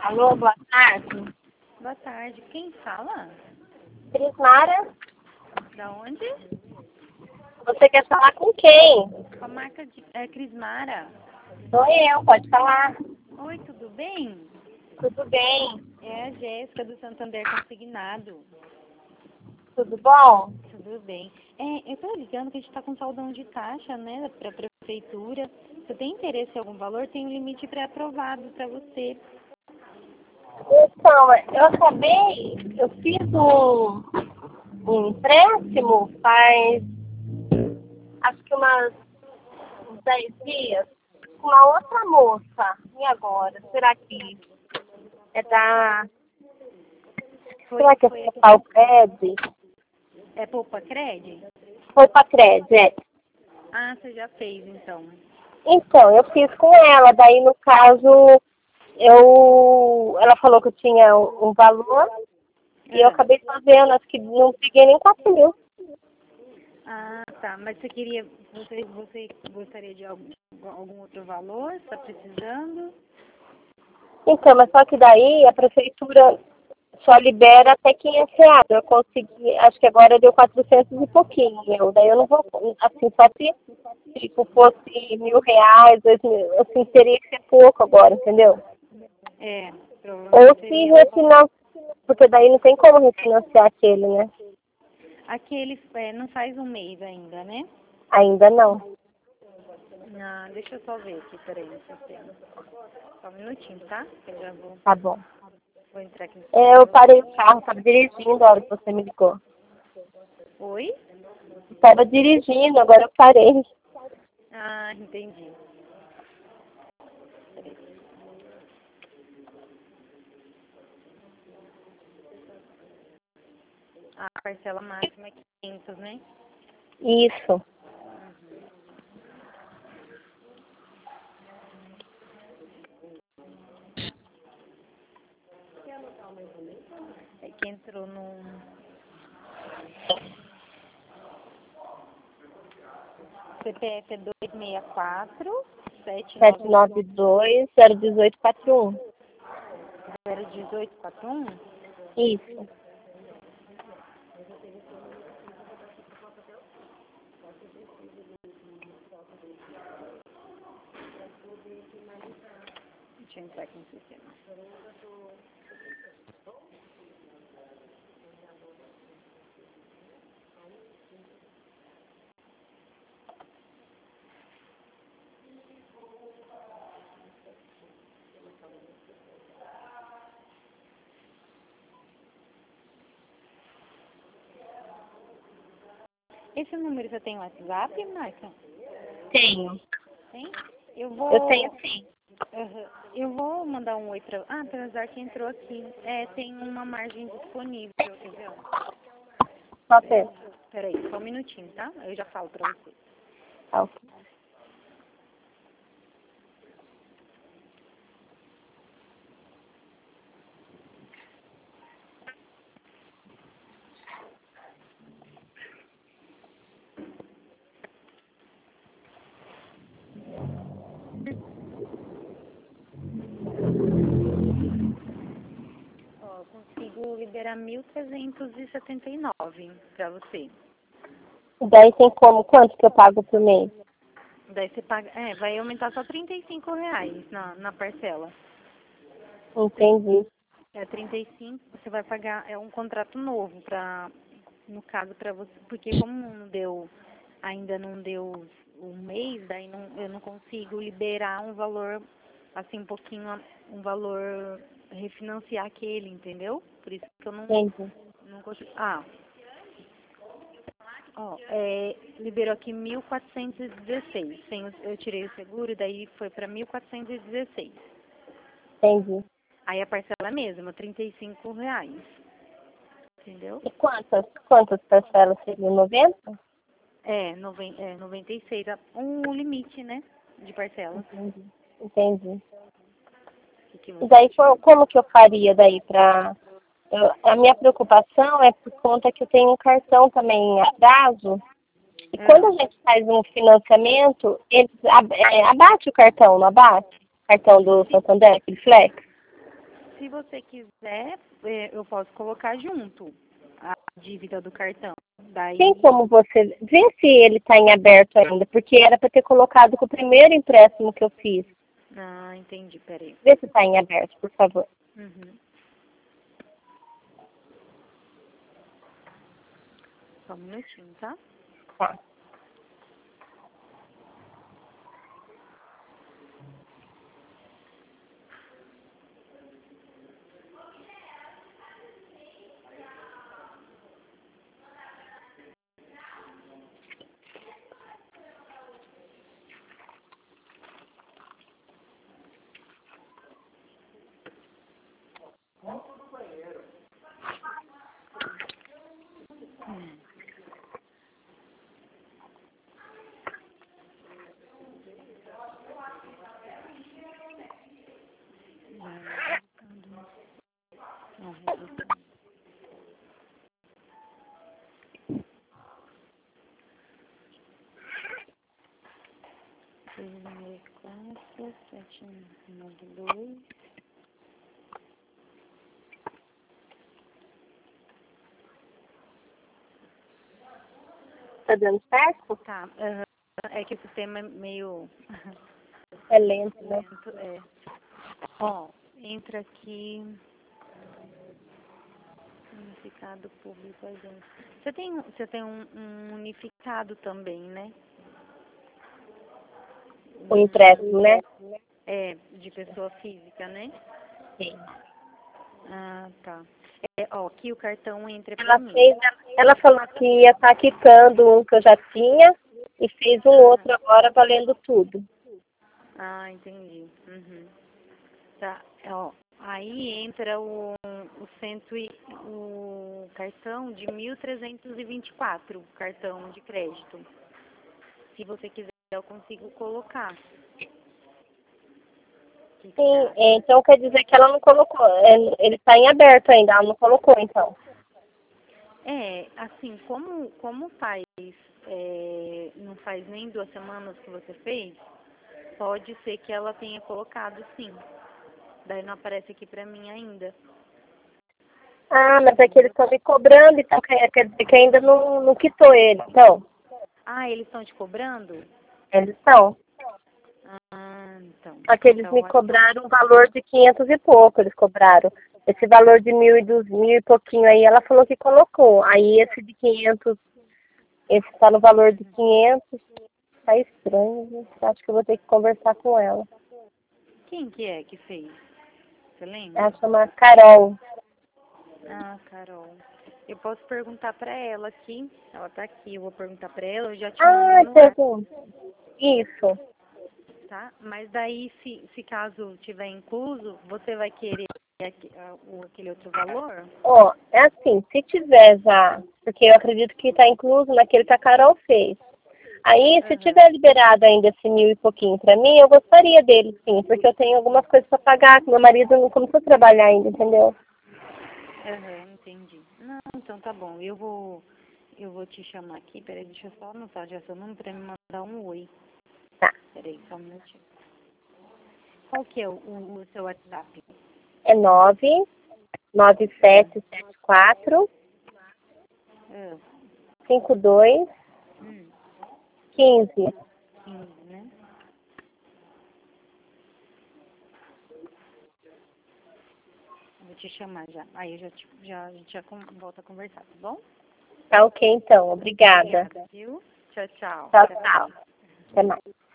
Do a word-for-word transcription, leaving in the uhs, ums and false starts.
Alô, boa tarde. Boa tarde. Quem fala? Crismara, Da onde? você quer falar com quem? Com a marca de é, Crismara. Sou eu, pode falar. Oi, tudo bem? Tudo bem? É a Jéssica do Santander Consignado. Tudo bom? Tudo bem. É, eu tô ligando que a gente tá com saudão de taxa, né, pra prefeitura. Você tem interesse em algum valor? Tem um limite pré-aprovado pra você. Então, eu acabei, eu fiz um, um empréstimo faz, acho que umas, uns dez dias, com uma outra moça. E agora? Será que é da... Foi, Será que é foi, para o Cred? é Poupa Cred? Foi para Cred, é. Ah, você já fez, então. Então, eu fiz com ela, daí no caso, eu, ela falou que eu tinha um, um valor e eu Ah, acabei fazendo, acho que não peguei nem quatro mil. ah, tá. Mas você queria, você, você gostaria de algum, algum outro valor? Está precisando? Então, mas só que daí a prefeitura só libera até quinhentos reais. Eu consegui, acho que agora deu quatrocentos e pouquinho. Eu, daí eu não vou, assim, só se tipo, fosse mil reais, dois mil, assim, teria que ser pouco agora, entendeu? É, Ou provavelmente se seria. refinanciar, porque daí não tem como refinanciar aquele, né? Aquele é, não faz um mês ainda, né? Ainda não. Ah, deixa eu só ver aqui, peraí, no sistema. Só um minutinho, tá? Eu já vou, Tá bom. vou entrar aqui no É, eu sistema. parei o carro, estava dirigindo a hora que você me ligou. Oi? Estava dirigindo, agora eu parei. Ah, entendi. Peraí. A parcela máxima é quinhentos, né? Isso. É que entrou no C P F é dois seis quatro, sete sete nove nove dois, zero um oito quatro um. zero um oito quatro um. Isso. Deixa eu entrar aqui no sistema. Esse número você tem WhatsApp, Marca? Tenho. Tem? Eu vou. Eu tenho sim. Aham. Eu vou mandar um oi pra. Ah, apesar que entrou aqui. É, tem uma margem disponível, quer ver? Só ter. Peraí, só um minutinho, tá? Eu já falo pra você. Tá, ok. Ó, eu consigo liberar mil trezentos e setenta e nove pra você. Daí tem como? Quanto que eu pago por mês? Daí você paga. É, vai aumentar só trinta e cinco reais na, na parcela. Entendi. É trinta e cinco, você vai pagar, é um contrato novo para, no caso para você, porque como não deu, ainda não deu um mês, daí não, eu não consigo liberar um valor, assim, um pouquinho, um valor, refinanciar aquele, entendeu? Por isso que eu não, Entendi. não consigo. Ah, ó, é, liberou aqui mil quatrocentos e dezesseis, sem o- eu tirei o seguro, daí foi para mil quatrocentos e dezesseis. Entendi. Aí a parcela é a mesma, trinta e cinco reais, entendeu? E quantas? Quantas parcelas seriam? noventa? É, noven, é noventa e seis, a- um limite, né, de parcelas. Entendi. Entendi. O que E você daí, acha? co- como que eu faria daí para... A minha preocupação é por conta que eu tenho um cartão também em atraso. E quando Ah, a gente faz um financiamento, eles ab- é, abate o cartão, não abate? Cartão do sim, Santander, aquele flex. se você quiser, é, eu posso colocar junto a dívida do cartão. Daí... Tem como você ver se ele está em aberto ainda, porque era para ter colocado com o primeiro empréstimo que eu fiz. Ah, entendi, peraí. Vê se está em aberto, por favor. Uhum. Só um minutinho, tá? Tá. Não, resultado. seis nove quatro, sete nove dois. Tá dando certo? Tá, aham. É que o sistema é meio É lento, né? lento, é. Ó, entra aqui, unificado público agência. Você tem, você tem um, um unificado também, né? O empréstimo, né? É, de pessoa física, né? Sim. Ah, tá. É, ó, aqui o cartão entra pra Ela mim. fez, ela falou que ia estar quitando um que eu já tinha e fez um outro agora valendo tudo. Ah, entendi. Uhum. Tá, ó, aí entra o, o, cento e, o cartão de mil trezentos e vinte e quatro, cartão de crédito. Se você quiser, eu consigo colocar. Que que você Sim, acha? é, então quer dizer que ela não colocou. É, ele está em aberto ainda, ela não colocou então. É, assim, como, como faz, é, não faz nem duas semanas que você fez, pode ser que ela tenha colocado sim. Daí não aparece aqui pra mim ainda. Ah, mas é que eles estão me cobrando, então quer, quer dizer que ainda não, não quitou ele. Então, Ah, eles estão te cobrando? eles estão. Ah, então. Só que eles Então, me acho que cobraram um valor de quinhentos e pouco, eles cobraram. Esse valor de mil e dos mil e pouquinho aí, ela falou que colocou. Aí esse de quinhentos, esse está no valor de quinhentos, tá estranho, né? Acho que eu vou ter que conversar com ela. quem que é que fez? Você lembra? Ela chama Carol. Ah, Carol. Eu posso perguntar pra ela aqui. Ela tá aqui. Eu vou perguntar pra ela. Eu já te mando Ah, no ar, pergunta. Isso. tá? Mas daí, se, se caso tiver incluso, você vai querer aqui- ah, o- aquele outro valor? Ó, é assim, se tiver já, porque eu acredito que está incluso naquele que a Carol fez. Aí, se Aham. tiver liberado ainda esse mil e pouquinho para mim, eu gostaria dele, sim, porque eu tenho algumas coisas para pagar, que meu marido não começou a trabalhar ainda, entendeu? Aham, entendi. Não, então tá bom. Eu vou, eu vou te chamar aqui. Peraí, deixa eu só anotar já seu número pra me mandar um oi. Tá. Peraí, só um minutinho. Qual que é o, o, o seu WhatsApp? É nove nove sete sete quatro Ah, cinco dois hum, quinze. quinze, né? Vou te chamar já. Aí eu já, te, já, a gente já con- volta a conversar, tá bom? Tá ok, então. Obrigada. Obrigada, viu? Tchau, tchau. Tchau, Até mais. tchau. Até mais.